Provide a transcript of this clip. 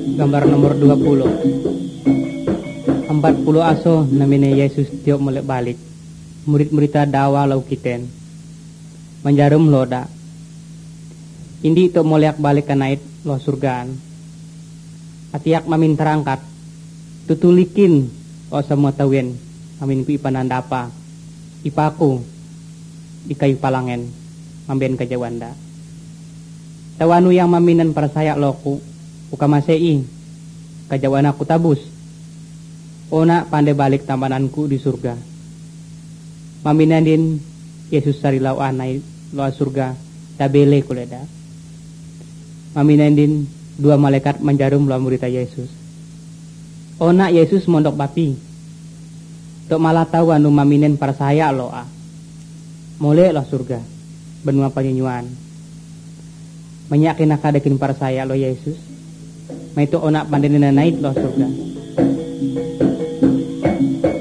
Gambar nomor 20. 40 aso namanya Yesus tiok mulai balik. Murid-murid dawa lau kiten. Menjarum loda. Indi tiok mulai balik ke naik lo surgaan. Atiak mamin terangkat. Tutulikin o semua tawin. Mamin ku ipanandapa. Ipaku di kayu palangen. Mambien ke Jawanda. Tawanu yang maminan para saya loku. Ukamasei. Kajawana ku tabus. Ona pandai balik tampananku di surga. Maminan din Yesus sarilau anai loa surga. Tabele kuleda. Maminan din dua malaikat menjarum loa murita Yesus. Ona Yesus mondok bapi. Tok malah tahu anu maminen para saya loa. Mole loa surga. Benua penyunyuan. Menyakin akadekin para saya lo Yesus. Maito ona pandai naik loa surga.